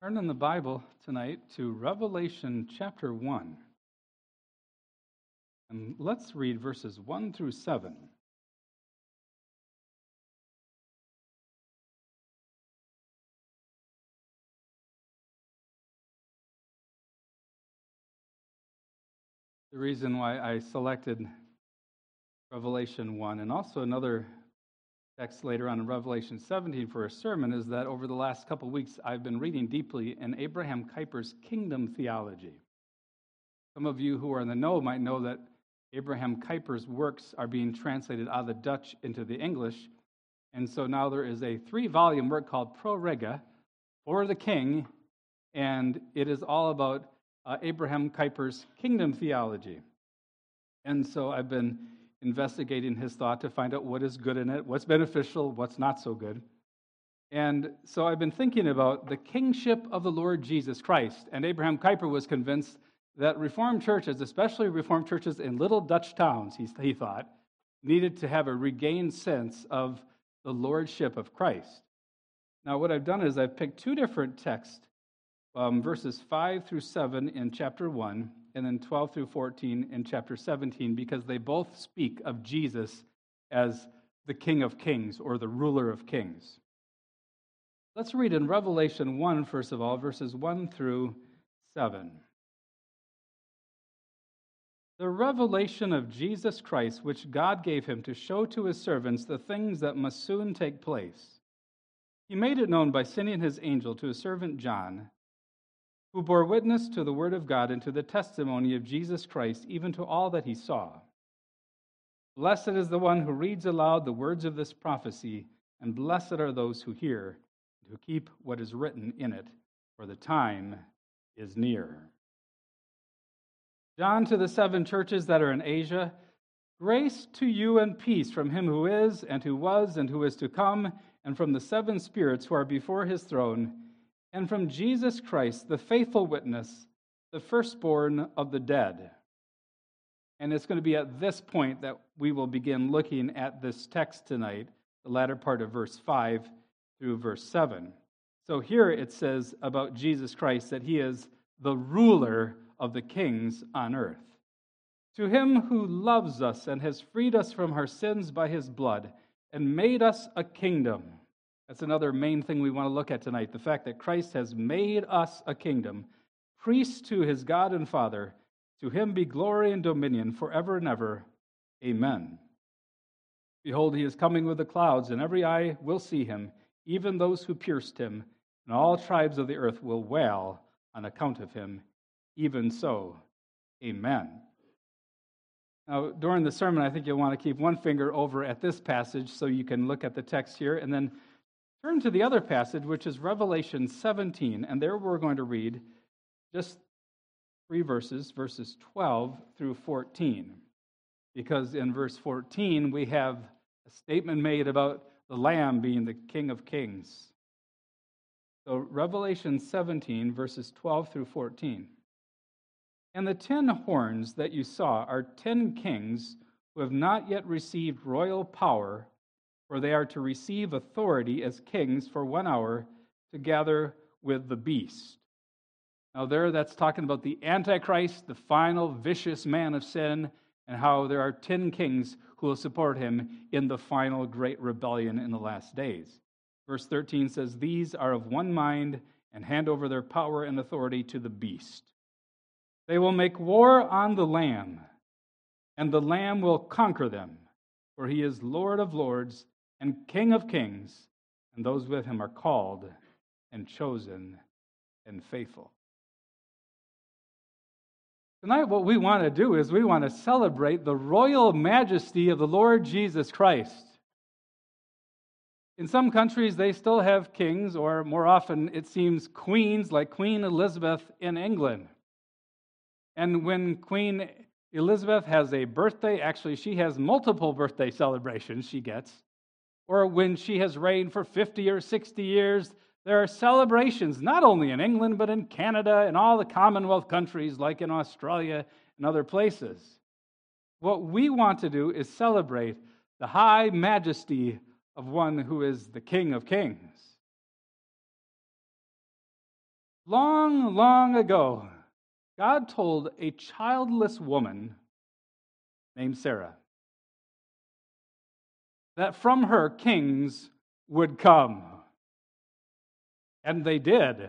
Turn in the Bible tonight to Revelation chapter 1. And let's read verses 1 through 7. The reason why I selected Revelation 1 and also another text later on in Revelation 17 for a sermon is that over the last couple of weeks I've been reading deeply in Abraham Kuyper's Kingdom Theology. Some of you who are in the know might know that Abraham Kuyper's works are being translated out of the Dutch into the English, and so now there is a 3-volume work called Pro Rege, For the King, and it is all about Abraham Kuyper's Kingdom Theology. And so I've been investigating his thought to find out what is good in it, what's beneficial, what's not so good. And so I've been thinking about the kingship of the Lord Jesus Christ. And Abraham Kuyper was convinced that Reformed churches, especially Reformed churches in little Dutch towns, he thought, needed to have a regained sense of the lordship of Christ. Now what I've done is I've picked 2 different texts, verses 5 through 7 in chapter 1, and then 12 through 14 in chapter 17, because they both speak of Jesus as the King of Kings or the ruler of kings. Let's read in Revelation 1, first of all, verses 1 through 7. The revelation of Jesus Christ, which God gave him to show to his servants the things that must soon take place. He made it known by sending his angel to his servant John, who bore witness to the word of God and to the testimony of Jesus Christ, even to all that he saw. Blessed is the one who reads aloud the words of this prophecy, and blessed are those who hear, and who keep what is written in it, for the time is near. John, to the 7 churches that are in Asia, grace to you and peace from him who is, and who was, and who is to come, and from the 7 spirits who are before his throne, and from Jesus Christ, the faithful witness, the firstborn of the dead. And it's going to be at this point that we will begin looking at this text tonight, the latter part of verse 5 through verse 7. So here it says about Jesus Christ that he is the ruler of the kings on earth. To him who loves us and has freed us from our sins by his blood and made us a kingdom. That's another main thing we want to look at tonight, the fact that Christ has made us a kingdom, priests to his God and Father. To him be glory and dominion forever and ever. Amen. Behold, he is coming with the clouds, and every eye will see him, even those who pierced him, and all tribes of the earth will wail on account of him. Even so, amen. Now, during the sermon, I think you'll want to keep one finger over at this passage so you can look at the text here, and then turn to the other passage, which is Revelation 17, and there we're going to read just 3 verses, verses 12 through 14, because in verse 14 we have a statement made about the Lamb being the King of Kings. So Revelation 17, verses 12 through 14. And the 10 horns that you saw are 10 kings who have not yet received royal power, for they are to receive authority as kings for 1 hour together with the beast. Now there that's talking about the Antichrist, the final vicious man of sin, and how there are 10 kings who will support him in the final great rebellion in the last days. Verse 13 says, these are of one mind and hand over their power and authority to the beast. They will make war on the Lamb, and the Lamb will conquer them, for he is Lord of lords and King of kings, and those with him are called and chosen and faithful. Tonight what we want to do is we want to celebrate the royal majesty of the Lord Jesus Christ. In some countries they still have kings, or more often it seems queens, like Queen Elizabeth in England. And when Queen Elizabeth has a birthday, actually she has multiple birthday celebrations she gets, or when she has reigned for 50 or 60 years, there are celebrations not only in England, but in Canada and all the Commonwealth countries, like in Australia and other places. What we want to do is celebrate the high majesty of one who is the King of Kings. Long, long ago, God told a childless woman named Sarah that from her kings would come. And they did.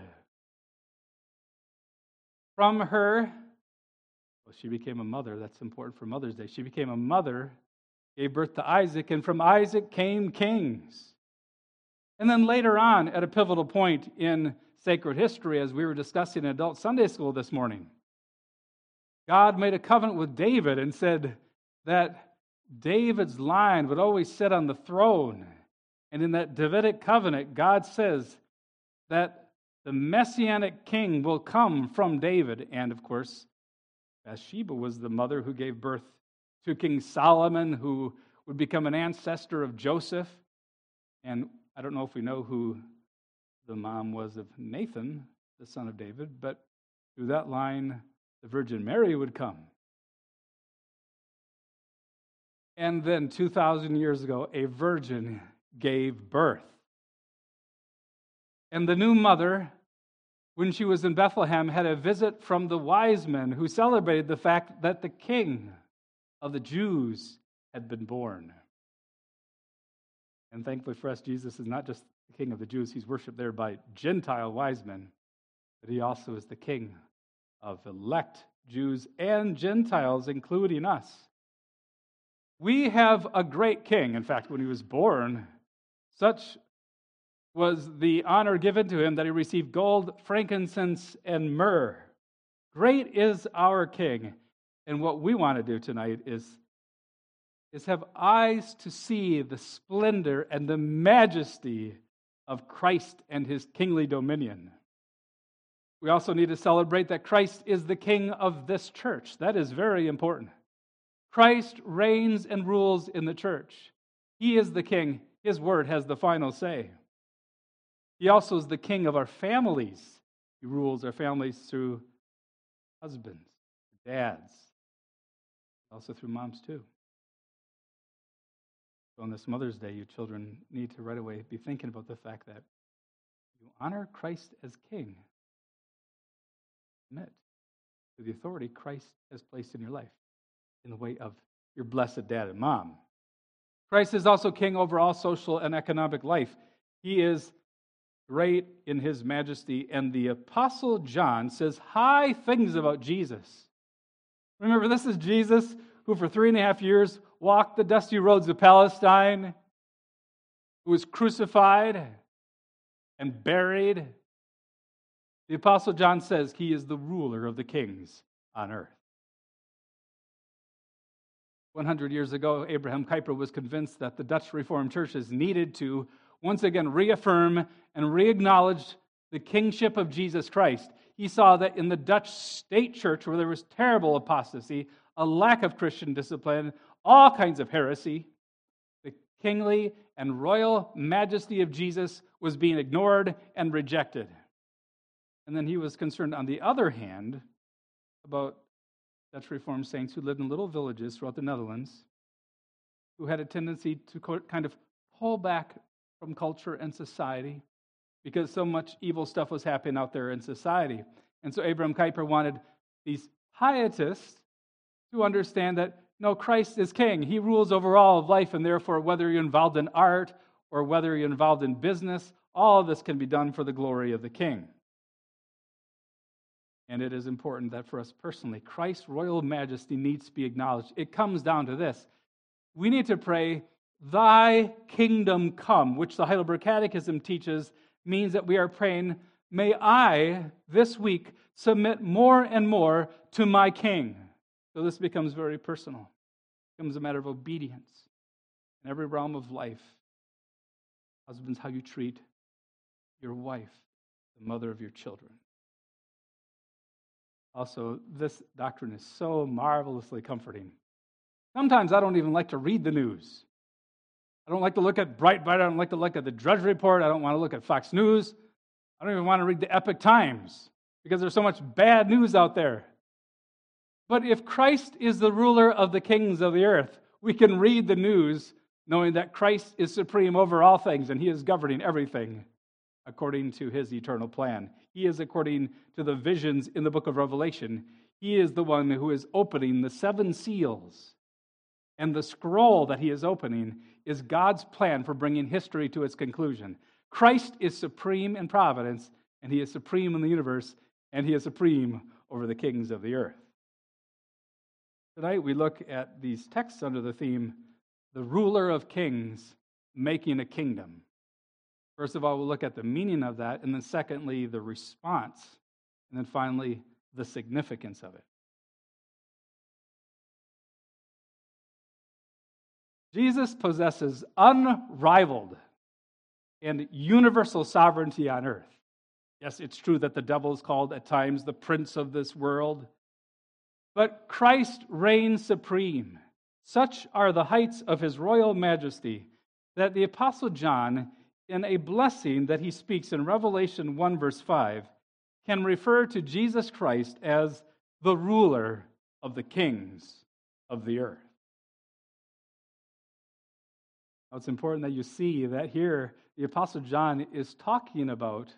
From her, well, she became a mother. That's important for Mother's Day. She became a mother, gave birth to Isaac, and from Isaac came kings. And then later on, at a pivotal point in sacred history, as we were discussing in adult Sunday school this morning, God made a covenant with David and said that David's line would always sit on the throne. And in that Davidic covenant, God says that the Messianic king will come from David. And of course, Bathsheba was the mother who gave birth to King Solomon, who would become an ancestor of Joseph. And I don't know if we know who the mom was of Nathan, the son of David, but through that line, the Virgin Mary would come. And then 2,000 years ago, a virgin gave birth. And the new mother, when she was in Bethlehem, had a visit from the wise men who celebrated the fact that the king of the Jews had been born. And thankfully for us, Jesus is not just the king of the Jews. He's worshiped there by Gentile wise men, but he also is the king of elect Jews and Gentiles, including us. We have a great king. In fact, when he was born, such was the honor given to him that he received gold, frankincense, and myrrh. Great is our king. And what we want to do tonight is have eyes to see the splendor and the majesty of Christ and his kingly dominion. We also need to celebrate that Christ is the king of this church. That is very important. Christ reigns and rules in the church. He is the king. His word has the final say. He also is the king of our families. He rules our families through husbands, dads, also through moms too. So on this Mother's Day, you children need to right away be thinking about the fact that you honor Christ as king. Submit to the authority Christ has placed in your life in the way of your blessed dad and mom. Christ is also king over all social and economic life. He is great in his majesty, and the Apostle John says high things about Jesus. Remember, this is Jesus who for 3.5 years walked the dusty roads of Palestine, who was crucified and buried. The Apostle John says he is the ruler of the kings on earth. 100 years ago, Abraham Kuyper was convinced that the Dutch Reformed churches needed to once again reaffirm and re-acknowledge the kingship of Jesus Christ. He saw that in the Dutch state church, where there was terrible apostasy, a lack of Christian discipline, all kinds of heresy, the kingly and royal majesty of Jesus was being ignored and rejected. And then he was concerned, on the other hand, about Dutch Reformed saints who lived in little villages throughout the Netherlands, who had a tendency to kind of pull back from culture and society because so much evil stuff was happening out there in society. And so Abraham Kuyper wanted these pietists to understand that, no, Christ is king. He rules over all of life, and therefore, whether you're involved in art or whether you're involved in business, all of this can be done for the glory of the king. And it is important that for us personally, Christ's royal majesty needs to be acknowledged. It comes down to this. We need to pray, thy kingdom come, which the Heidelberg Catechism teaches means that we are praying, may I, this week, submit more and more to my king. So this becomes very personal. It becomes a matter of obedience in every realm of life. Husbands, how you treat your wife, the mother of your children. Also, this doctrine is so marvelously comforting. Sometimes I don't even like to read the news. I don't like to look at Breitbart. I don't like to look at the Drudge Report. I don't want to look at Fox News. I don't even want to read the Epoch Times because there's so much bad news out there. But if Christ is the ruler of the kings of the earth, we can read the news knowing that Christ is supreme over all things and he is governing everything according to his eternal plan. He is according to the visions in the book of Revelation. He is the one who is opening the seven seals. And the scroll that he is opening is God's plan for bringing history to its conclusion. Christ is supreme in providence, and he is supreme in the universe, and he is supreme over the kings of the earth. Tonight we look at these texts under the theme, the ruler of kings making a kingdom. First of all, we'll look at the meaning of that, and then secondly, the response, and then finally, the significance of it. Jesus possesses unrivaled and universal sovereignty on earth. Yes, it's true that the devil is called at times the prince of this world, but Christ reigns supreme. Such are the heights of his royal majesty that the Apostle John, in a blessing that he speaks in Revelation 1 verse 5, can refer to Jesus Christ as the ruler of the kings of the earth. Now, it's important that you see that here the Apostle John is talking about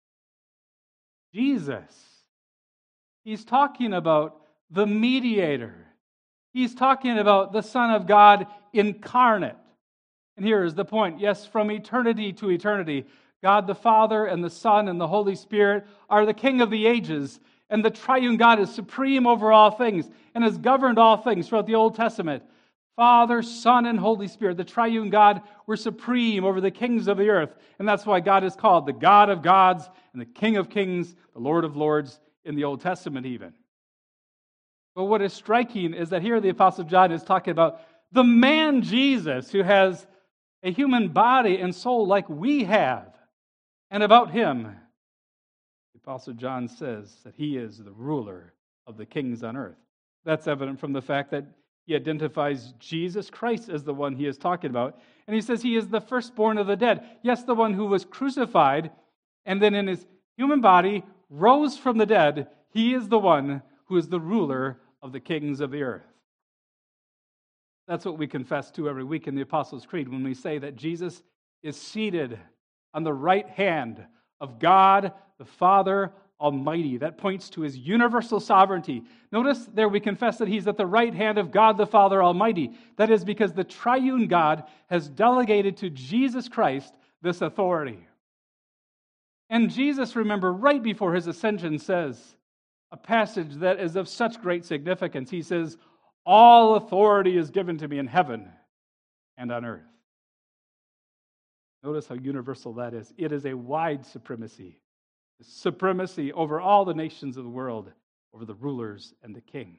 Jesus. He's talking about the mediator. He's talking about the Son of God incarnate. And here is the point. Yes, from eternity to eternity, God the Father and the Son and the Holy Spirit are the King of the ages, and the triune God is supreme over all things and has governed all things throughout the Old Testament. Father, Son, and Holy Spirit, the triune God, were supreme over the kings of the earth, and that's why God is called the God of gods and the King of kings, the Lord of lords in the Old Testament even. But what is striking is that here the Apostle John is talking about the man Jesus who has a human body and soul like we have. And about him, the Apostle John says that he is the ruler of the kings on earth. That's evident from the fact that he identifies Jesus Christ as the one he is talking about. And he says he is the firstborn of the dead. Yes, the one who was crucified and then in his human body rose from the dead. He is the one who is the ruler of the kings of the earth. That's what we confess to every week in the Apostles' Creed when we say that Jesus is seated on the right hand of God the Father Almighty. That points to his universal sovereignty. Notice there we confess that he's at the right hand of God the Father Almighty. That is because the triune God has delegated to Jesus Christ this authority. And Jesus, remember, right before his ascension says a passage that is of such great significance. He says, all authority is given to me in heaven and on earth. Notice how universal that is. It is a wide supremacy. Supremacy over all the nations of the world, over the rulers and the king.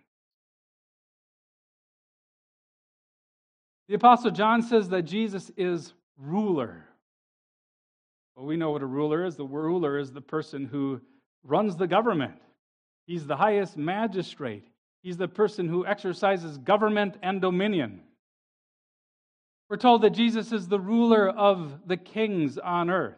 The Apostle John says that Jesus is ruler. Well, we know what a ruler is. The ruler is the person who runs the government. He's the highest magistrate. He's the person who exercises government and dominion. We're told that Jesus is the ruler of the kings on earth.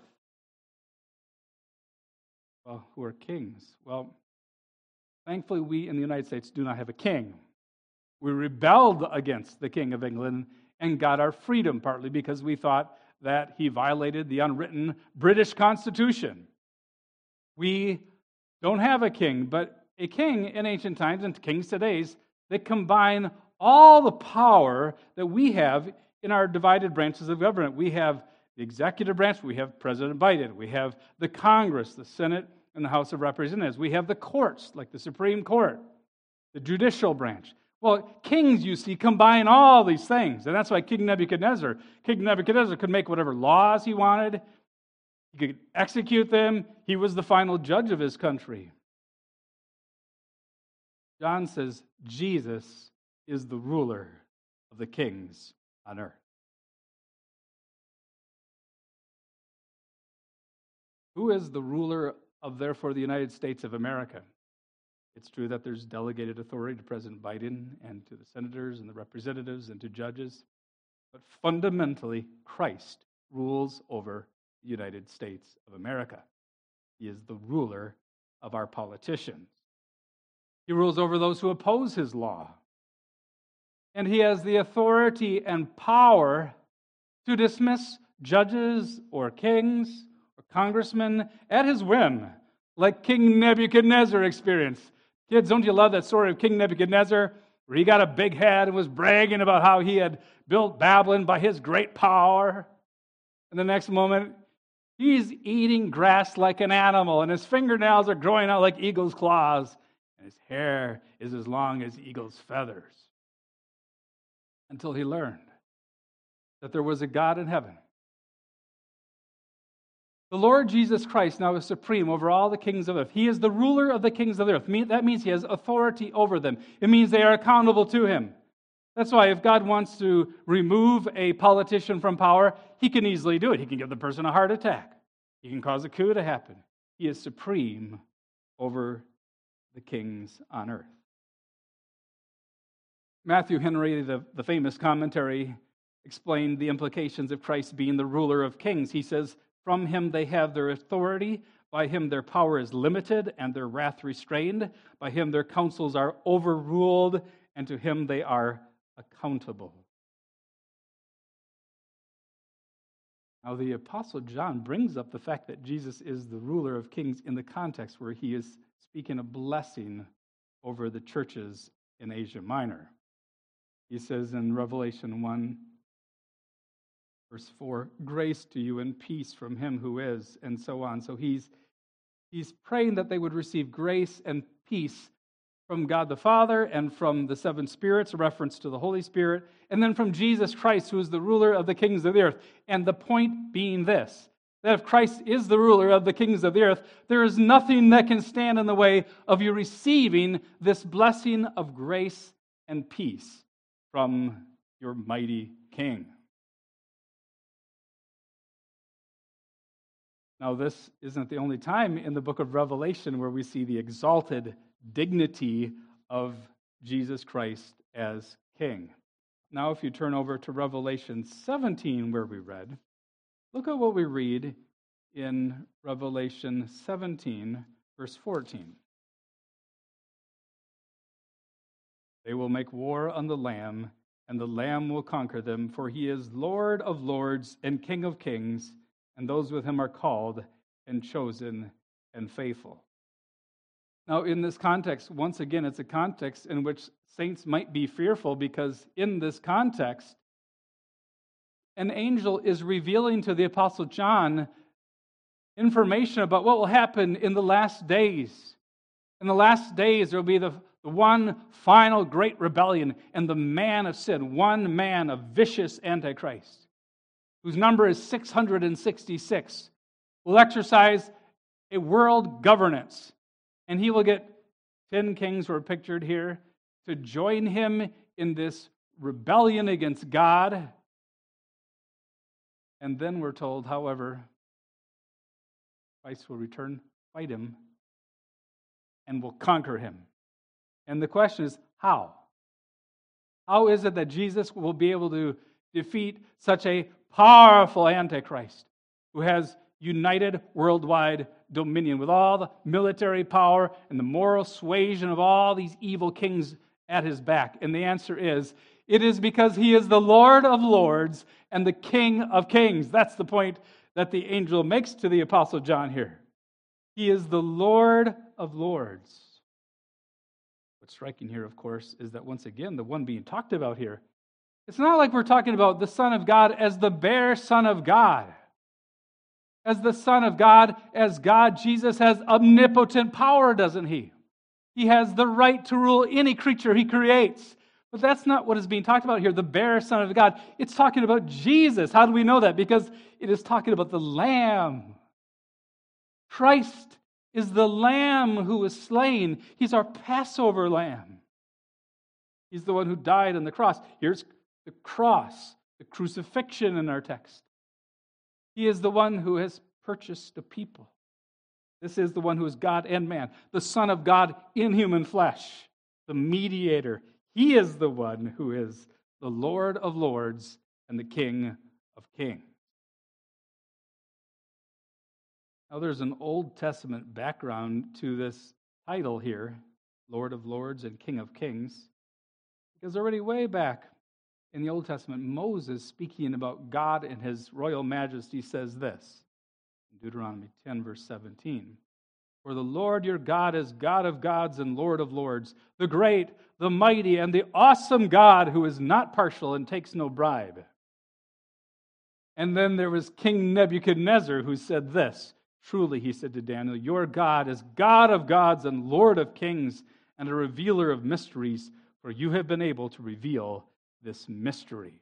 Well, who are kings? Well, thankfully we in the United States do not have a king. We rebelled against the King of England and got our freedom, partly because we thought that he violated the unwritten British Constitution. We don't have a king, but a king in ancient times and kings today, they combine all the power that we have in our divided branches of government. We have the executive branch, we have President Biden, we have the Congress, the Senate, and the House of Representatives. We have the courts, like the Supreme Court, the judicial branch. Well, kings, you see, combine all these things. And that's why King Nebuchadnezzar could make whatever laws he wanted. He could execute them. He was the final judge of his country. John says Jesus is the ruler of the kings on earth. Who is the ruler of, therefore, the United States of America? It's true that there's delegated authority to President Biden and to the senators and the representatives and to judges, but fundamentally, Christ rules over the United States of America. He is the ruler of our politicians. He rules over those who oppose his law. And he has the authority and power to dismiss judges or kings or congressman at his whim, like King Nebuchadnezzar experienced. Kids, don't you love that story of King Nebuchadnezzar, where he got a big head and was bragging about how he had built Babylon by his great power? And the next moment, he's eating grass like an animal, and his fingernails are growing out like eagle's claws, and his hair is as long as eagle's feathers. Until he learned that there was a God in heaven. The Lord Jesus Christ now is supreme over all the kings of earth. He is the ruler of the kings of the earth. That means he has authority over them. It means they are accountable to him. That's why if God wants to remove a politician from power, he can easily do it. He can give the person a heart attack. He can cause a coup to happen. He is supreme over the kings on earth. Matthew Henry, the famous commentary, explained the implications of Christ being the ruler of kings. He says, "From him they have their authority. By him their power is limited and their wrath restrained. By him their counsels are overruled, and to him they are accountable." Now, the Apostle John brings up the fact that Jesus is the ruler of kings in the context where he is speaking a blessing over the churches in Asia Minor. He says in Revelation 1, verse 4, "Grace to you and peace from him who is," and so on. So he's praying that they would receive grace and peace from God the Father and from the seven spirits, a reference to the Holy Spirit, and then from Jesus Christ, who is the ruler of the kings of the earth. And the point being this, that if Christ is the ruler of the kings of the earth, there is nothing that can stand in the way of you receiving this blessing of grace and peace from your mighty King. Now, this isn't the only time in the book of Revelation where we see the exalted dignity of Jesus Christ as King. Now, if you turn over to Revelation 17, where we read, look at what we read in Revelation 17, verse 14. "They will make war on the Lamb, and the Lamb will conquer them, for he is Lord of lords and King of kings, and those with him are called and chosen and faithful." Now, in this context, once again, it's a context in which saints might be fearful, because in this context, an angel is revealing to the Apostle John information about what will happen in the last days. In the last days, there will be the one final great rebellion, and the man of sin, one man of vicious Antichrist, whose number is 666, will exercise a world governance. And he will get 10 kings who are pictured here to join him in this rebellion against God. And then we're told, however, Christ will return, fight him, and will conquer him. And the question is, how? How is it that Jesus will be able to defeat such a powerful Antichrist who has united worldwide dominion with all the military power and the moral suasion of all these evil kings at his back? And the answer is, it is because he is the Lord of lords and the King of kings. That's the point that the angel makes to the Apostle John here. He is the Lord of lords. What's striking here, of course, is that once again, the one being talked about here, it's not like we're talking about the Son of God as the bare Son of God. As the Son of God, as God, Jesus has omnipotent power, doesn't he? He has the right to rule any creature he creates. But that's not what is being talked about here, the bare Son of God. It's talking about Jesus. How do we know that? Because it is talking about the Lamb. Christ is the Lamb who was slain. He's our Passover Lamb. He's the one who died on the cross. Here's the cross, the crucifixion in our text. He is the one who has purchased a people. This is the one who is God and man, the Son of God in human flesh, the mediator. He is the one who is the Lord of lords and the King of kings. Now, there's an Old Testament background to this title here, Lord of lords and King of kings, because already way back in the Old Testament, Moses, speaking about God and his royal majesty, says this, Deuteronomy 10, verse 17. For the Lord your God is God of gods and Lord of lords, the great, the mighty, and the awesome God who is not partial and takes no bribe. And then there was King Nebuchadnezzar who said this. Truly, he said to Daniel, your God is God of gods and Lord of kings and a revealer of mysteries, for you have been able to reveal this mystery.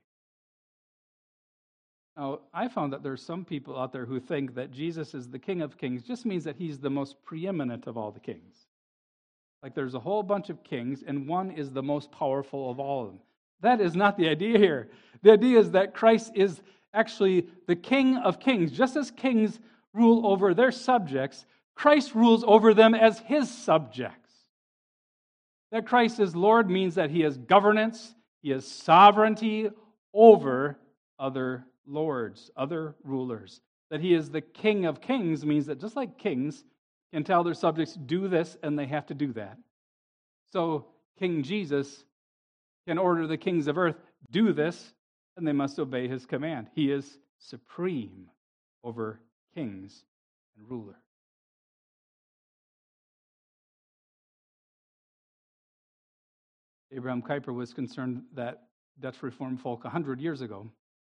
Now, I found that there are some people out there who think that Jesus is the King of Kings just means that he's the most preeminent of all the kings. Like there's a whole bunch of kings, and one is the most powerful of all of them. That is not the idea here. The idea is that Christ is actually the King of Kings. Just as kings rule over their subjects, Christ rules over them as his subjects. That Christ is Lord means that he has governance, he has sovereignty over other lords, other rulers. That he is the King of Kings means that just like kings can tell their subjects, do this, and they have to do that. So King Jesus can order the kings of earth, do this, and they must obey his command. He is supreme over kings and rulers. Abraham Kuyper was concerned that Dutch Reformed folk 100 years ago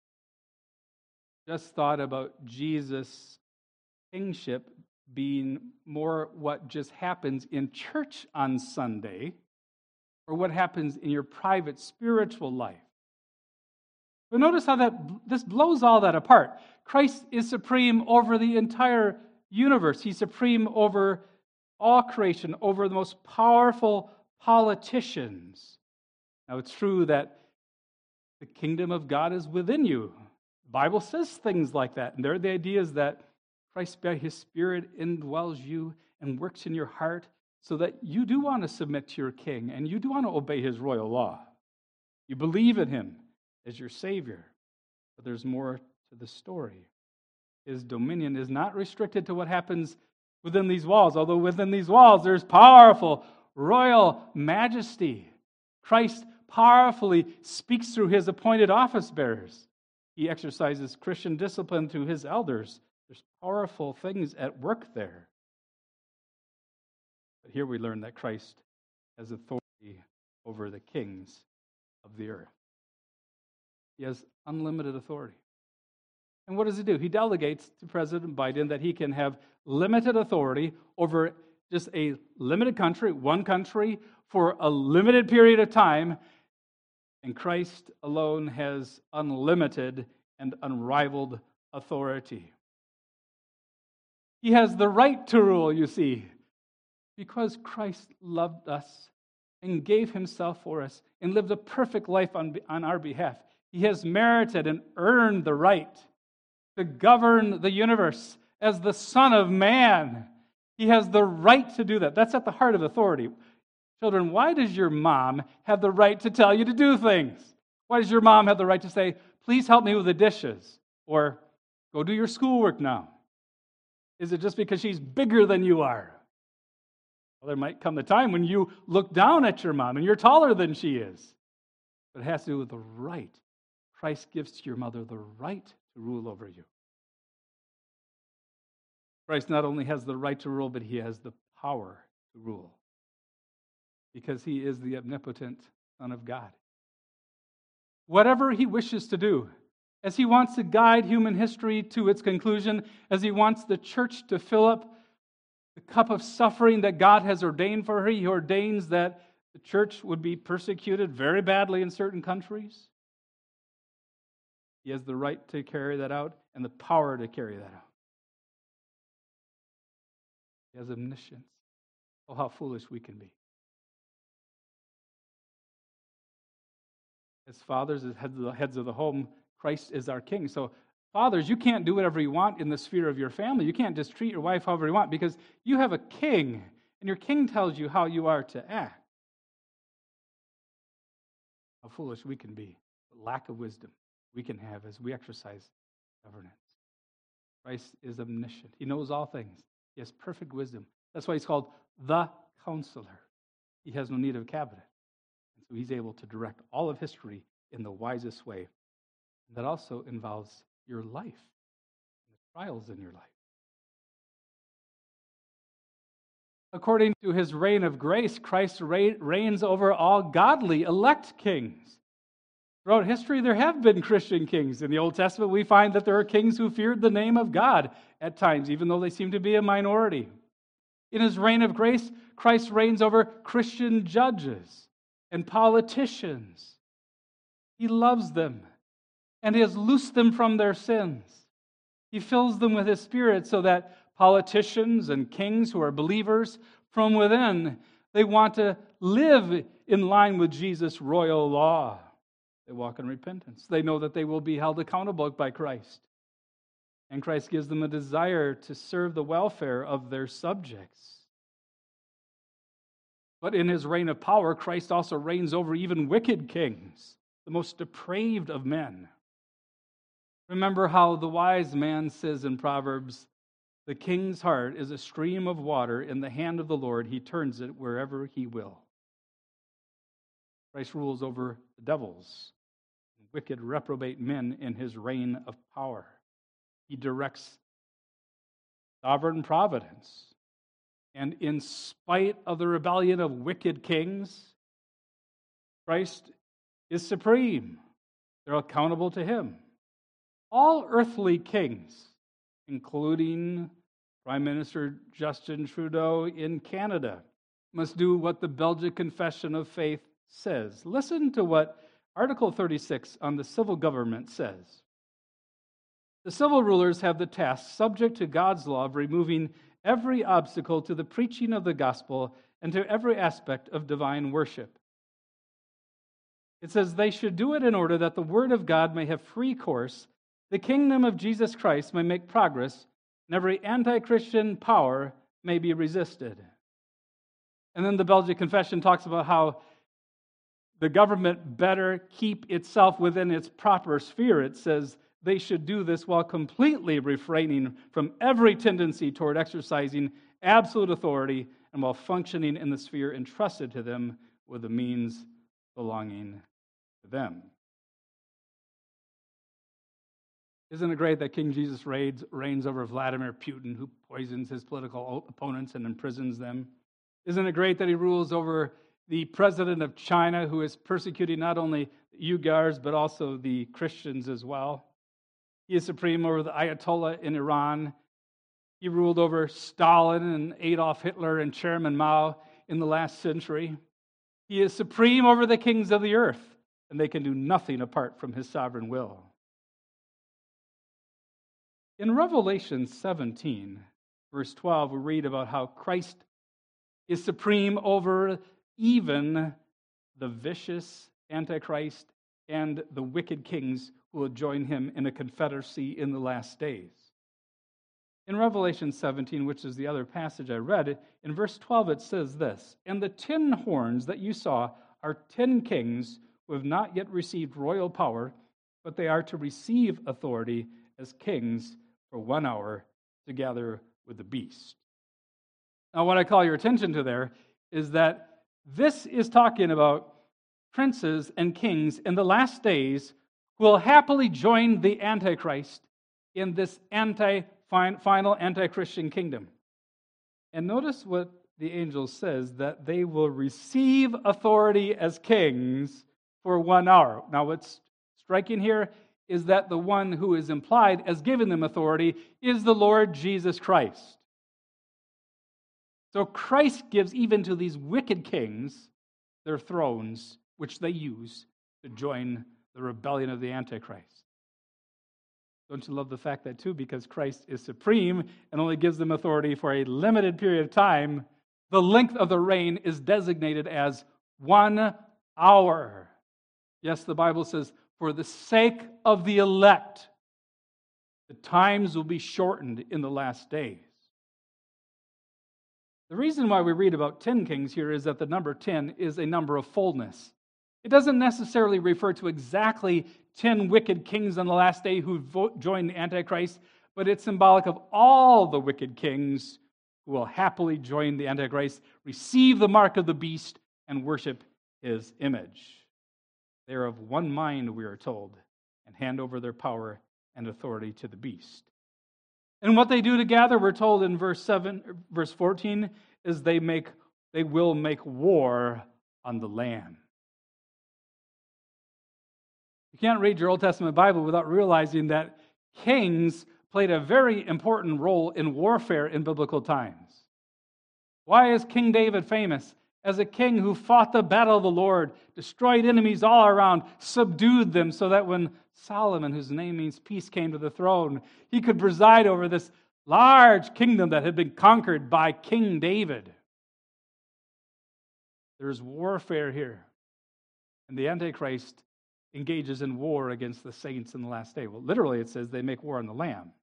just thought about Jesus' kingship being more what just happens in church on Sunday or what happens in your private spiritual life. But notice how this blows all that apart. Christ is supreme over the entire universe. He's supreme over all creation, over the most powerful politicians. Now, it's true that the kingdom of God is within you. The Bible says things like that. And there are the ideas that Christ, by his Spirit, indwells you and works in your heart so that you do want to submit to your king and you do want to obey his royal law. You believe in him as your Savior. But there's more to the story. His dominion is not restricted to what happens within these walls, although within these walls there's powerful royal majesty. Christ powerfully speaks through his appointed office bearers. He exercises Christian discipline through his elders. There's powerful things at work there. But here we learn that Christ has authority over the kings of the earth. He has unlimited authority. And what does he do? He delegates to President Biden that he can have limited authority over just a limited country, one country, for a limited period of time. And Christ alone has unlimited and unrivaled authority. He has the right to rule, you see, because Christ loved us and gave himself for us and lived a perfect life on our behalf. He has merited and earned the right to govern the universe as the Son of Man. He has the right to do that. That's at the heart of authority. Children, why does your mom have the right to tell you to do things? Why does your mom have the right to say, please help me with the dishes? Or go do your schoolwork now? Is it just because she's bigger than you are? Well, there might come a time when you look down at your mom and you're taller than she is. But it has to do with the right. Christ gives to your mother the right to rule over you. Christ not only has the right to rule, but he has the power to rule. Because he is the omnipotent Son of God. Whatever he wishes to do, as he wants to guide human history to its conclusion, as he wants the church to fill up the cup of suffering that God has ordained for her, he ordains that the church would be persecuted very badly in certain countries. He has the right to carry that out and the power to carry that out. He has omniscience. Oh, how foolish we can be. As fathers, as heads of the home, Christ is our king. So, fathers, you can't do whatever you want in the sphere of your family. You can't just treat your wife however you want because you have a king, and your king tells you how you are to act. How foolish we can be. The lack of wisdom we can have as we exercise governance. Christ is omniscient. He knows all things. He has perfect wisdom. That's why he's called the Counselor. He has no need of a cabinet. And so he's able to direct all of history in the wisest way. And that also involves your life, the trials in your life. According to his reign of grace, Christ reigns over all godly, elect kings. Throughout history, there have been Christian kings. In the Old Testament, we find that there are kings who feared the name of God at times, even though they seem to be a minority. In his reign of grace, Christ reigns over Christian judges and politicians. He loves them, and he has loosed them from their sins. He fills them with his Spirit so that politicians and kings who are believers from within, they want to live in line with Jesus' royal law. They walk in repentance. They know that they will be held accountable by Christ. And Christ gives them a desire to serve the welfare of their subjects. But in his reign of power, Christ also reigns over even wicked kings, the most depraved of men. Remember how the wise man says in Proverbs, "The king's heart is a stream of water in the hand of the Lord. He turns it wherever he will." Christ rules over the devils, wicked, reprobate men in his reign of power. He directs sovereign providence. And in spite of the rebellion of wicked kings, Christ is supreme. They're accountable to him. All earthly kings, including Prime Minister Justin Trudeau in Canada, must do what the Belgic Confession of Faith says. Listen to what Article 36 on the civil government says. The civil rulers have the task, subject to God's law, of removing every obstacle to the preaching of the gospel and to every aspect of divine worship. It says they should do it in order that the word of God may have free course, the kingdom of Jesus Christ may make progress, and every anti-Christian power may be resisted. And then the Belgic Confession talks about how the government better keep itself within its proper sphere. It says they should do this while completely refraining from every tendency toward exercising absolute authority and while functioning in the sphere entrusted to them with the means belonging to them. Isn't it great that King Jesus reigns over Vladimir Putin, who poisons his political opponents and imprisons them? Isn't it great that he rules over the president of China, who is persecuting not only the Uyghurs, but also the Christians as well? He is supreme over the Ayatollah in Iran. He ruled over Stalin and Adolf Hitler and Chairman Mao in the last century. He is supreme over the kings of the earth, and they can do nothing apart from his sovereign will. In Revelation 17, verse 12, we read about how Christ is supreme over even the vicious Antichrist and the wicked kings who will join him in a confederacy in the last days. In Revelation 17, which is the other passage I read, in verse 12 it says this, "And the 10 horns that you saw are 10 kings who have not yet received royal power, but they are to receive authority as kings for 1 hour together with the beast." Now, what I call your attention to there is that this is talking about princes and kings in the last days who will happily join the Antichrist in this final anti-Christian kingdom. And notice what the angel says, that they will receive authority as kings for 1 hour. Now, what's striking here is that the one who is implied as giving them authority is the Lord Jesus Christ. So Christ gives even to these wicked kings their thrones, which they use to join the rebellion of the Antichrist. Don't you love the fact that too, because Christ is supreme and only gives them authority for a limited period of time, the length of the reign is designated as 1 hour. Yes, the Bible says, for the sake of the elect, the times will be shortened in the last days. The reason why we read about 10 kings here is that the number 10 is a number of fullness. It doesn't necessarily refer to exactly 10 wicked kings on the last day who join the Antichrist, but it's symbolic of all the wicked kings who will happily join the Antichrist, receive the mark of the beast, and worship his image. They are of one mind, we are told, and hand over their power and authority to the beast. And what they do together, we're told in verse 14, is they will make war on the Lamb. You can't read your Old Testament Bible without realizing that kings played a very important role in warfare in biblical times. Why is King David famous? As a king who fought the battle of the Lord, destroyed enemies all around, subdued them, so that when Solomon, whose name means peace, came to the throne, he could preside over this large kingdom that had been conquered by King David. There's warfare here. And the Antichrist engages in war against the saints in the last day. Well, literally it says they make war on the Lamb.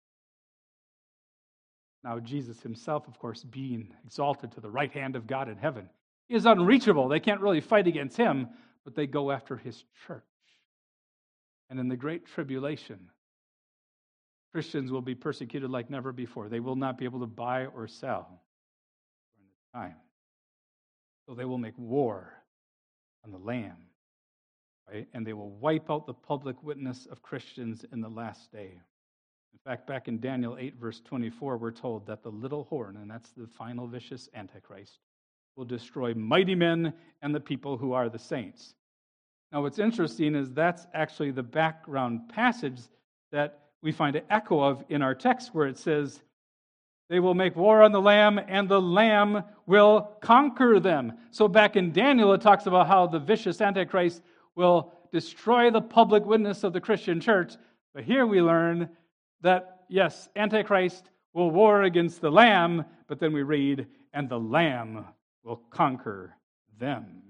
Now, Jesus himself, of course, being exalted to the right hand of God in heaven, is unreachable. They can't really fight against him, but they go after his church. And in the Great Tribulation, Christians will be persecuted like never before. They will not be able to buy or sell during this time. So they will make war on the Lamb, right? And they will wipe out the public witness of Christians in the last day. In fact, back in Daniel 8, verse 24, we're told that the little horn, and that's the final vicious Antichrist, will destroy mighty men and the people who are the saints. Now, what's interesting is that's actually the background passage that we find an echo of in our text where it says, they will make war on the Lamb, and the Lamb will conquer them. So back in Daniel, it talks about how the vicious Antichrist will destroy the public witness of the Christian church. But here we learn that, yes, Antichrist will war against the Lamb, but then we read, and the Lamb will conquer them.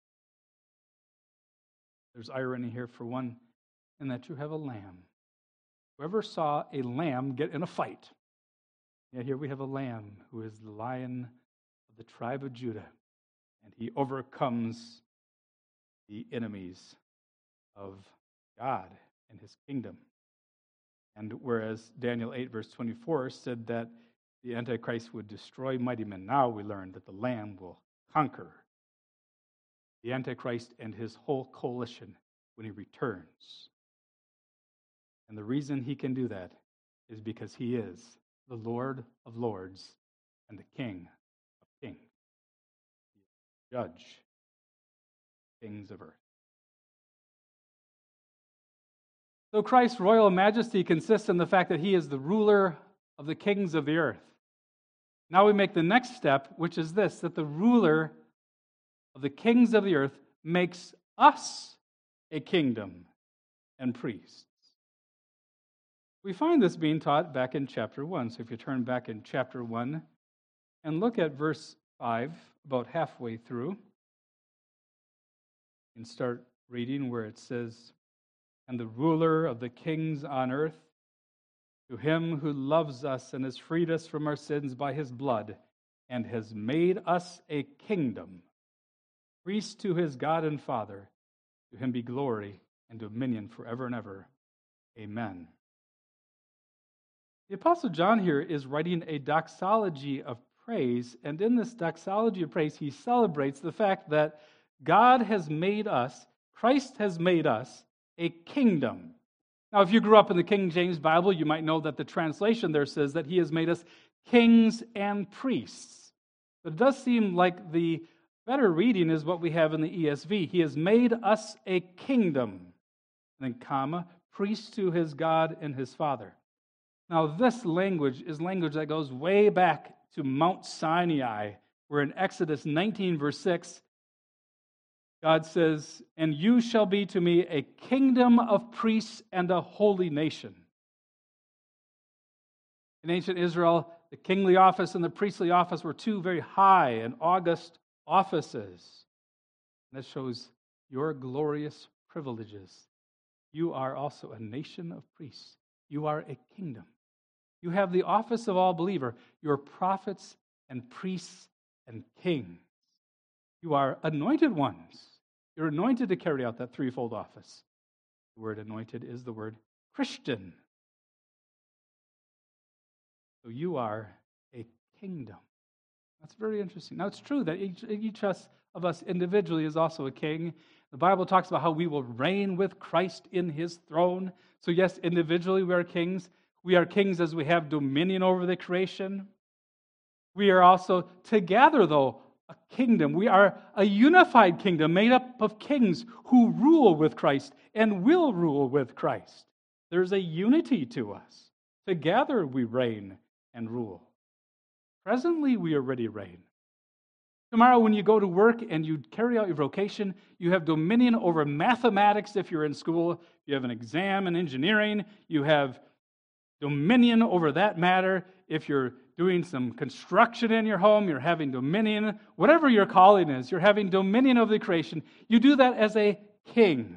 There's irony here for one, in that you have a lamb. Whoever saw a lamb get in a fight? Yeah, here we have a lamb who is the Lion of the tribe of Judah, and he overcomes the enemies of God and his kingdom. And whereas Daniel 8, verse 24 said that the Antichrist would destroy mighty men, now we learn that the Lamb will conquer the Antichrist and his whole coalition when he returns. And the reason he can do that is because he is the Lord of lords and the King of kings. Judge kings of earth. So Christ's royal majesty consists in the fact that he is the ruler of the kings of the earth. Now we make the next step, which is this, that the ruler of the kings of the earth makes us a kingdom and priests. We find this being taught back in chapter 1. So if you turn back in chapter 1 and look at verse 5, about halfway through, and start reading where it says, and the ruler of the kings on earth, to him who loves us and has freed us from our sins by his blood, and has made us a kingdom, priest to his God and Father, to him be glory and dominion forever and ever. Amen. The Apostle John here is writing a doxology of praise, and in this doxology of praise, he celebrates the fact that God has made us, Christ has made us, a kingdom. Now, if you grew up in the King James Bible, you might know that the translation there says that he has made us kings and priests. But it does seem like the better reading is what we have in the ESV. He has made us a kingdom, and then comma, priest to his God and his Father. Now, this language is language that goes way back to Mount Sinai, where in Exodus 19, verse 6, God says, and you shall be to me a kingdom of priests and a holy nation. In ancient Israel, the kingly office and the priestly office were two very high and august offices. And that shows your glorious privileges. You are also a nation of priests. You are a kingdom. You have the office of all believer. You're prophets and priests and kings. You are anointed ones. You're anointed to carry out that threefold office. The word anointed is the word Christian. So you are a kingdom. That's very interesting. Now, it's true that each of us individually is also a king. The Bible talks about how we will reign with Christ in his throne. So yes, individually we are kings. We are kings as we have dominion over the creation. We are also together, though, a kingdom. We are a unified kingdom made up of kings who rule with Christ and will rule with Christ. There's a unity to us. Together we reign and rule. Presently, we already reign. Tomorrow, when you go to work and you carry out your vocation, you have dominion over mathematics if you're in school. You have an exam in engineering. You have dominion over that matter. If you're doing some construction in your home, you're having dominion. Whatever your calling is, you're having dominion over the creation. You do that as a king.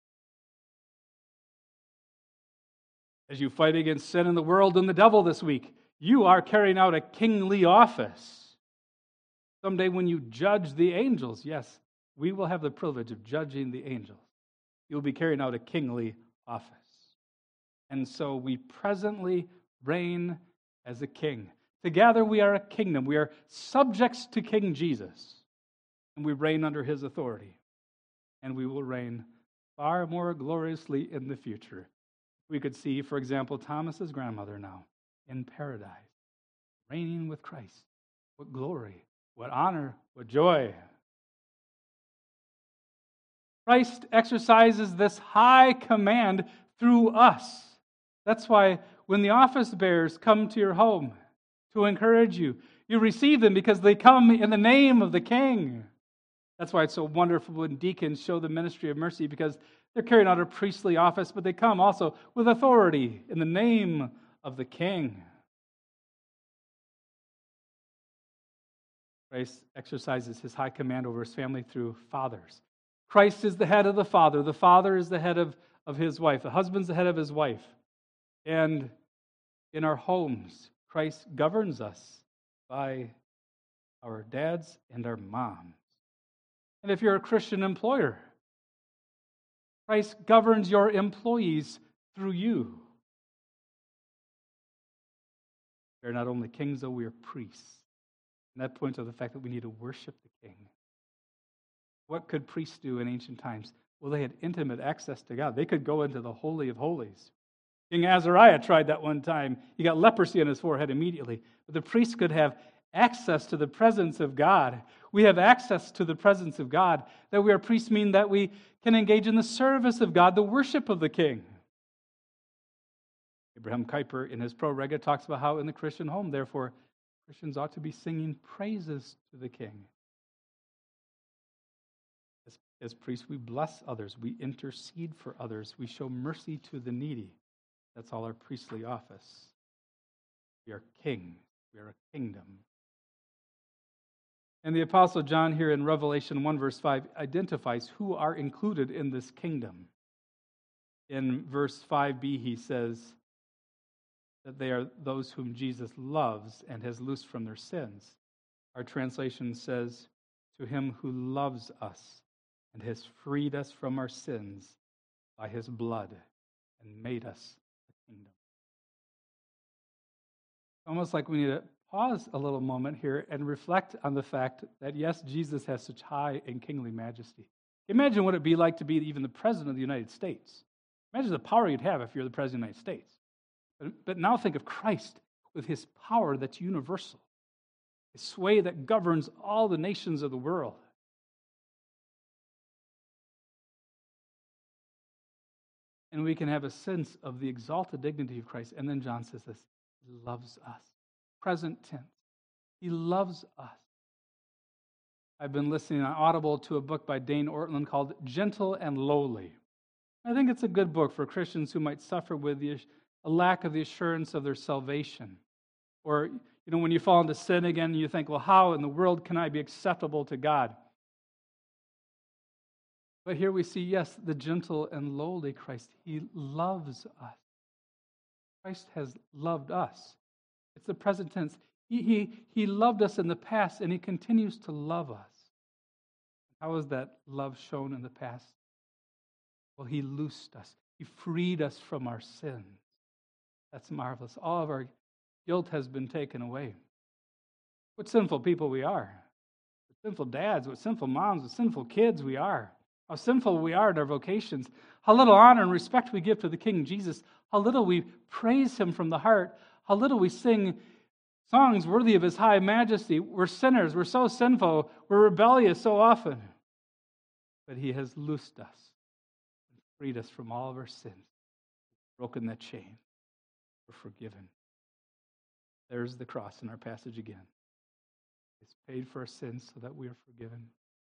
As you fight against sin in the world and the devil this week, you are carrying out a kingly office. Someday when you judge the angels, yes, we will have the privilege of judging the angels. You'll be carrying out a kingly office. And so we presently reign as a king. Together we are a kingdom. We are subjects to King Jesus. And we reign under his authority. And we will reign far more gloriously in the future. We could see, for example, Thomas's grandmother now in paradise, reigning with Christ. What glory, what honor, what joy. Christ exercises this high command through us. That's why when the office bearers come to your home to encourage you, you receive them because they come in the name of the King. That's why it's so wonderful when deacons show the ministry of mercy, because they're carrying out a priestly office, but they come also with authority in the name of the King. Christ exercises his high command over his family through fathers. Christ is the head of the father. The father is the head of his wife. The husband's the head of his wife. And in our homes, Christ governs us by our dads and our moms. And if you're a Christian employer, Christ governs your employees through you. We are not only kings, though, we are priests. And that points to the fact that we need to worship the King. What could priests do in ancient times? Well, they had intimate access to God. They could go into the Holy of Holies. King Azariah tried that one time. He got leprosy on his forehead immediately. But the priest could have access to the presence of God. We have access to the presence of God. That we are priests mean that we can engage in the service of God, the worship of the King. Abraham Kuyper, in his Pro Rega, talks about how in the Christian home, therefore, Christians ought to be singing praises to the King. As priests, we bless others. We intercede for others. We show mercy to the needy. That's all our priestly office. We are kings. We are a kingdom. And the Apostle John here in Revelation 1 verse 5 identifies who are included in this kingdom. In verse 5b he says that they are those whom Jesus loves and has loosed from their sins. Our translation says, to him who loves us and has freed us from our sins by his blood and made us a kingdom. Almost like we need to pause a little moment here and reflect on the fact that, yes, Jesus has such high and kingly majesty. Imagine what it'd be like to be even the president of the United States. Imagine the power you'd have if you're the president of the United States. But now think of Christ with his power that's universal, his sway that governs all the nations of the world. And we can have a sense of the exalted dignity of Christ. And then John says this, he loves us. Present tense. He loves us. I've been listening on Audible to a book by Dane Ortland called Gentle and Lowly. I think it's a good book for Christians who might suffer with a lack of the assurance of their salvation. Or, when you fall into sin again, you think, well, how in the world can I be acceptable to God? But here we see, yes, the gentle and lowly Christ. He loves us. Christ has loved us. It's the present tense. He loved us in the past, and he continues to love us. How is that love shown in the past? Well, he loosed us. He freed us from our sins. That's marvelous. All of our guilt has been taken away. What sinful people we are. What sinful dads, what sinful moms, what sinful kids we are. How sinful we are in our vocations. How little honor and respect we give to the King Jesus. How little we praise him from the heart. How little we sing songs worthy of his high majesty. We're sinners. We're so sinful. We're rebellious so often. But he has loosed us and freed us from all of our sins, broken that chain. We're forgiven. There's the cross in our passage again. It's paid for our sins so that we are forgiven.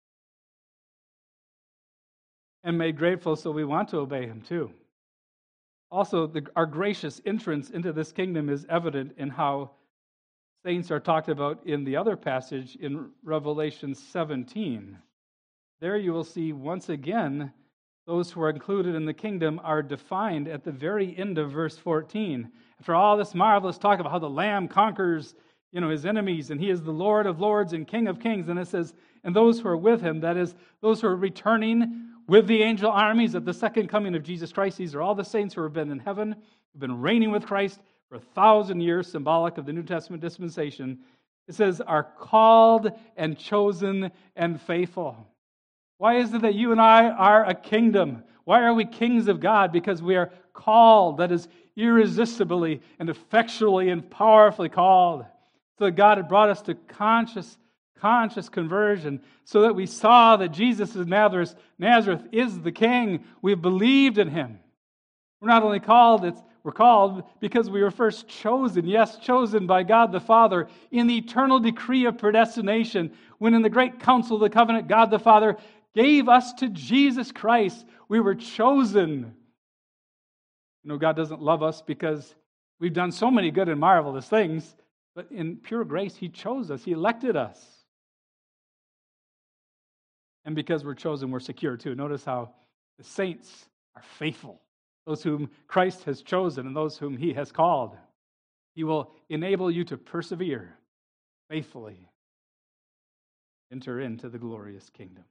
And made grateful so we want to obey him too. Also, our gracious entrance into this kingdom is evident in how saints are talked about in the other passage in Revelation 17. There you will see once again those who are included in the kingdom are defined at the very end of verse 14. After all this marvelous talk about how the Lamb conquers, his enemies, and he is the Lord of lords and King of kings, and it says, and those who are with him, that is, those who are returning with the angel armies at the second coming of Jesus Christ. These are all the saints who have been in heaven, who've been reigning with Christ for 1,000 years, symbolic of the New Testament dispensation. It says, are called and chosen and faithful. Why is it that you and I are a kingdom? Why are we kings of God? Because we are called, that is, irresistibly and effectually and powerfully called. So that God had brought us to conscious conversion, so that we saw that Jesus of Nazareth is the King. We've believed in him. We're not only called, we're called because we were first chosen, yes, chosen by God the Father in the eternal decree of predestination, when in the great council of the covenant, God the Father gave us to Jesus Christ. We were chosen. God doesn't love us because we've done so many good and marvelous things, but in pure grace, he chose us. He elected us. And because we're chosen, we're secure too. Notice how the saints are faithful. Those whom Christ has chosen and those whom he has called. He will enable you to persevere faithfully. Enter into the glorious kingdom.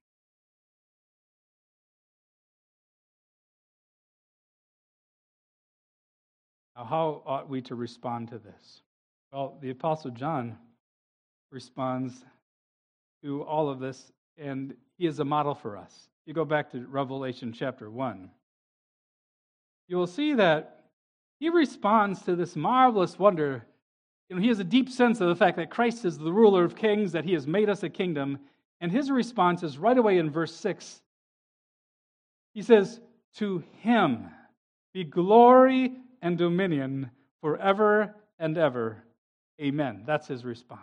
Now, how ought we to respond to this? Well, the Apostle John responds to all of this, and he is a model for us. You go back to Revelation chapter 1. You will see that he responds to this marvelous wonder. He has a deep sense of the fact that Christ is the ruler of kings, that he has made us a kingdom, and his response is right away in verse 6. He says, to him be glory and dominion forever and ever. Amen. That's his response.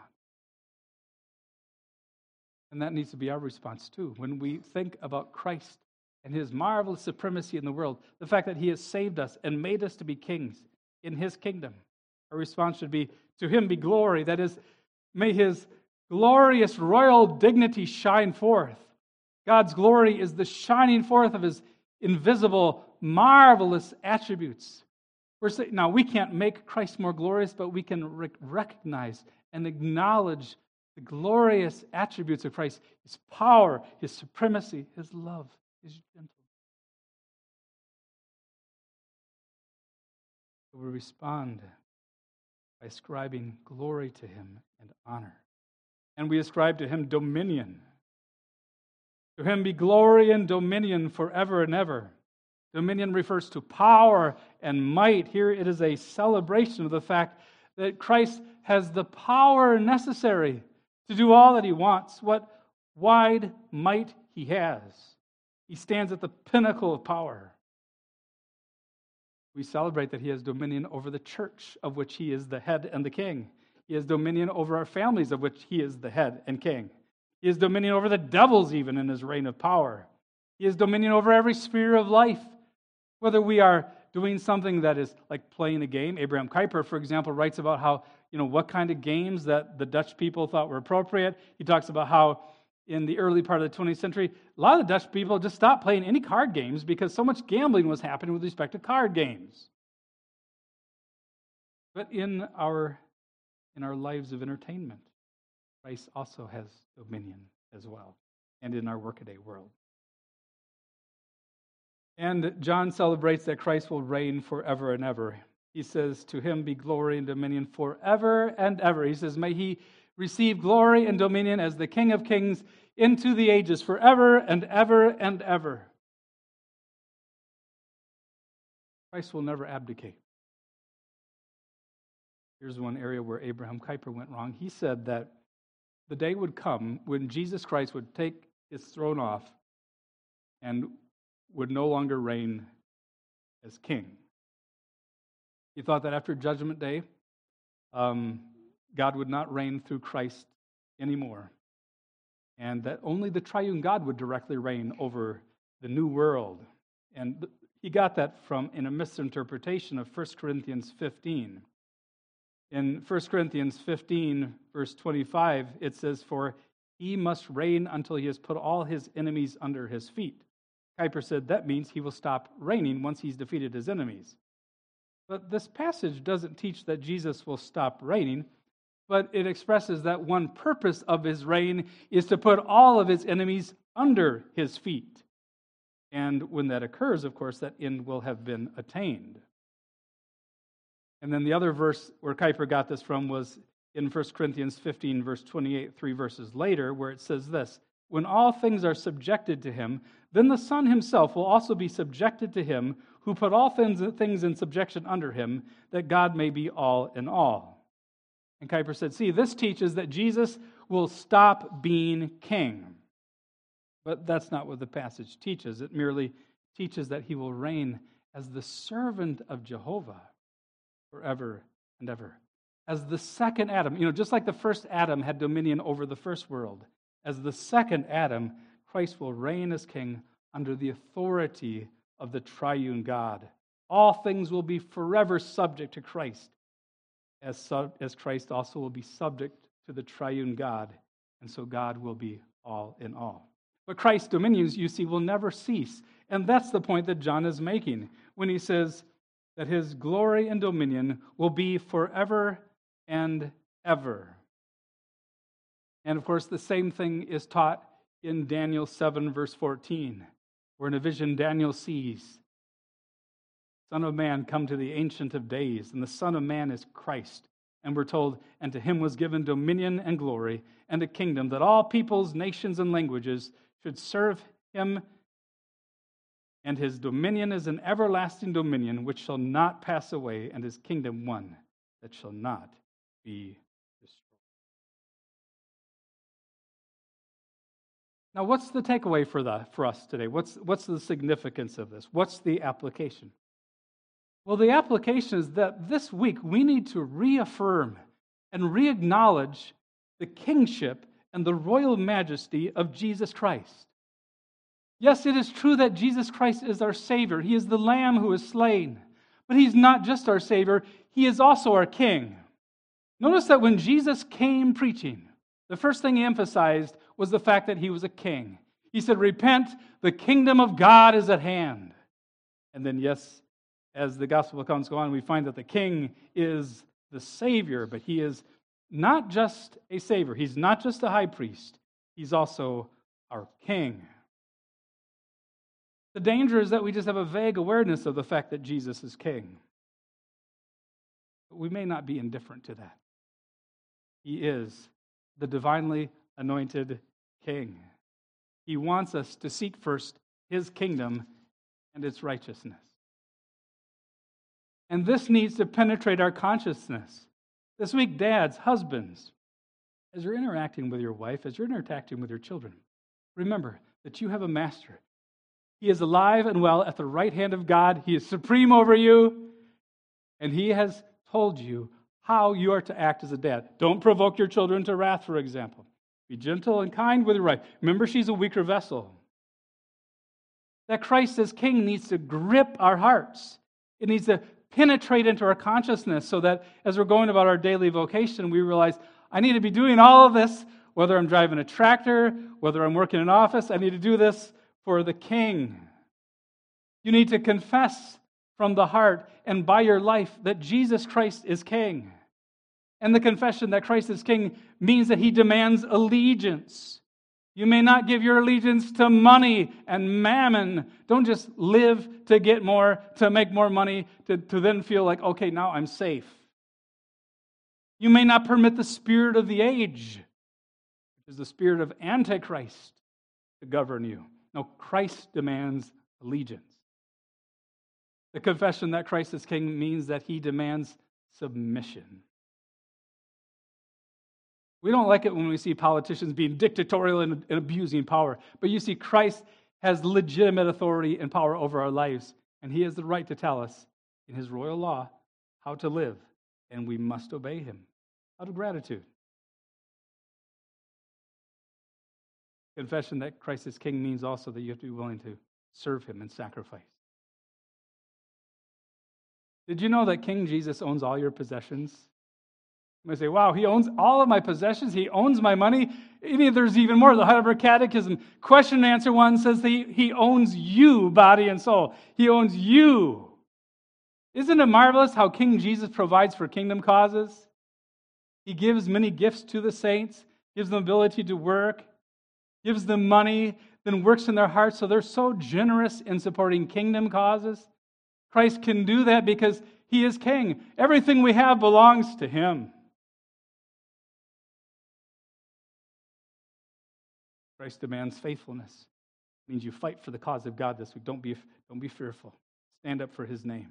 And that needs to be our response too. When we think about Christ and his marvelous supremacy in the world, the fact that he has saved us and made us to be kings in his kingdom, our response should be, to him be glory. That is, may his glorious royal dignity shine forth. God's glory is the shining forth of his invisible, marvelous attributes. Now, we can't make Christ more glorious, but we can recognize and acknowledge the glorious attributes of Christ, his power, his supremacy, his love, his gentleness. We respond by ascribing glory to him and honor. And we ascribe to him dominion. To him be glory and dominion forever and ever. Dominion refers to power and might. Here it is a celebration of the fact that Christ has the power necessary to do all that he wants. What wide might he has. He stands at the pinnacle of power. We celebrate that he has dominion over the church, of which he is the head and the king. He has dominion over our families, of which he is the head and king. He has dominion over the devils, even in his reign of power. He has dominion over every sphere of life. Whether we are doing something that is like playing a game. Abraham Kuyper, for example, writes about how, what kind of games that the Dutch people thought were appropriate. He talks about how in the early part of the 20th century, a lot of the Dutch people just stopped playing any card games because so much gambling was happening with respect to card games. But in our lives of entertainment, Christ also has dominion as well, and in our workaday world. And John celebrates that Christ will reign forever and ever. He says, to him be glory and dominion forever and ever. He says, may he receive glory and dominion as the King of kings into the ages, forever and ever and ever. Christ will never abdicate. Here's one area where Abraham Kuyper went wrong. He said that the day would come when Jesus Christ would take his throne off and would no longer reign as king. He thought that after Judgment Day, God would not reign through Christ anymore, and that only the triune God would directly reign over the new world. And he got that in a misinterpretation of 1 Corinthians 15. In 1 Corinthians 15, verse 25, it says, "For he must reign until he has put all his enemies under his feet." Kuyper said that means he will stop reigning once he's defeated his enemies. But this passage doesn't teach that Jesus will stop reigning, but it expresses that one purpose of his reign is to put all of his enemies under his feet. And when that occurs, of course, that end will have been attained. And then the other verse where Kuyper got this from was in 1 Corinthians 15, verse 28, 3 verses later, where it says this, "When all things are subjected to him, then the Son himself will also be subjected to him who put all things in subjection under him, that God may be all in all." And Kuyper said, see, this teaches that Jesus will stop being king. But that's not what the passage teaches. It merely teaches that he will reign as the servant of Jehovah forever and ever. As the second Adam, just like the first Adam had dominion over the first world, as the second Adam, Christ will reign as king under the authority of the triune God. All things will be forever subject to Christ, as Christ also will be subject to the triune God, and so God will be all in all. But Christ's dominions, you see, will never cease. And that's the point that John is making when he says that his glory and dominion will be forever and ever. And of course, the same thing is taught in Daniel 7, verse 14, where in a vision Daniel sees, "Son of man, come to the Ancient of Days," and the Son of Man is Christ. And we're told, "And to him was given dominion and glory and a kingdom, that all peoples, nations, and languages should serve him. And his dominion is an everlasting dominion which shall not pass away, and his kingdom one that shall not be destroyed." Now, what's the takeaway for us today? What's the significance of this? What's the application? Well, the application is that this week we need to reaffirm and re-acknowledge the kingship and the royal majesty of Jesus Christ. Yes, it is true that Jesus Christ is our Savior. He is the Lamb who is slain. But he's not just our Savior, he is also our King. Notice that when Jesus came preaching, the first thing he emphasized was the fact that he was a king. He said, "Repent, the kingdom of God is at hand." And then, yes, as the gospel accounts go on, we find that the king is the Savior, but he is not just a Savior. He's not just a high priest. He's also our King. The danger is that we just have a vague awareness of the fact that Jesus is king. But we may not be indifferent to that. He is the divinely anointed king. He wants us to seek first his kingdom and its righteousness. And this needs to penetrate our consciousness. This week, dads, husbands, as you're interacting with your wife, as you're interacting with your children, remember that you have a master. He is alive and well at the right hand of God. He is supreme over you, and he has told you how you are to act as a dad. Don't provoke your children to wrath, for example. Be gentle and kind with your wife. Remember, she's a weaker vessel. That Christ as King needs to grip our hearts. It needs to penetrate into our consciousness so that as we're going about our daily vocation, we realize, I need to be doing all of this, whether I'm driving a tractor, whether I'm working in an office, I need to do this for the King. You need to confess from the heart and by your life that Jesus Christ is King. And the confession that Christ is King means that he demands allegiance. You may not give your allegiance to money and mammon. Don't just live to get more, to make more money, to then feel like, okay, now I'm safe. You may not permit the spirit of the age, which is the spirit of Antichrist, to govern you. No, Christ demands allegiance. The confession that Christ is King means that he demands submission. We don't like it when we see politicians being dictatorial and abusing power. But you see, Christ has legitimate authority and power over our lives. And he has the right to tell us in his royal law how to live. And we must obey him. Out of gratitude. Confession that Christ is king means also that you have to be willing to serve him and sacrifice. Did you know that King Jesus owns all your possessions? You might say, wow, he owns all of my possessions. He owns my money. There's even more. The Heidelberg Catechism, question and answer 1 says that he owns you, body and soul. He owns you. Isn't it marvelous how King Jesus provides for kingdom causes? He gives many gifts to the saints, gives them ability to work, gives them money, then works in their hearts, so they're so generous in supporting kingdom causes. Christ can do that because he is king. Everything we have belongs to him. Christ demands faithfulness. It means you fight for the cause of God this week. Don't be fearful. Stand up for his name.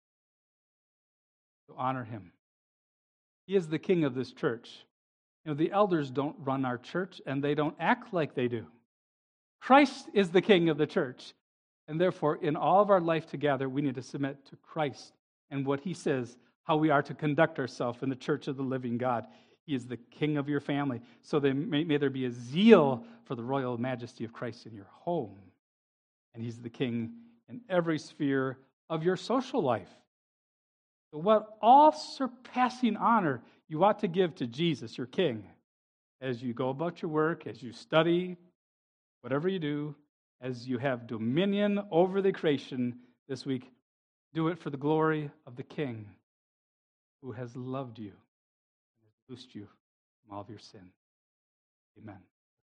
So honor him. He is the king of this church. The elders don't run our church, and they don't act like they do. Christ is the king of the church. And therefore, in all of our life together, we need to submit to Christ and what he says, how we are to conduct ourselves in the church of the living God. He is the king of your family. So may there be a zeal for the royal majesty of Christ in your home. And he's the king in every sphere of your social life. So what all surpassing honor you ought to give to Jesus, your king, as you go about your work, as you study, whatever you do, as you have dominion over the creation this week, do it for the glory of the King who has loved you and has loosed you from all of your sin. Amen.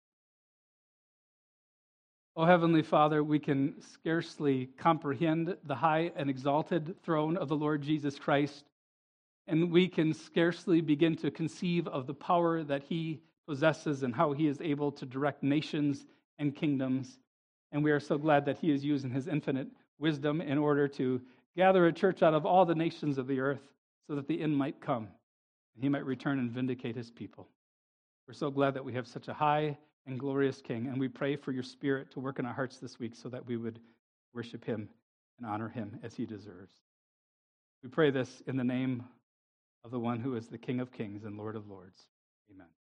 Oh, Heavenly Father, we can scarcely comprehend the high and exalted throne of the Lord Jesus Christ, and we can scarcely begin to conceive of the power that he possesses and how he is able to direct nations and kingdoms. And we are so glad that he is using his infinite wisdom in order to gather a church out of all the nations of the earth so that the end might come and he might return and vindicate his people. We're so glad that we have such a high and glorious King, and we pray for your Spirit to work in our hearts this week so that we would worship him and honor him as he deserves. We pray this in the name of the one who is the King of Kings and Lord of Lords. Amen.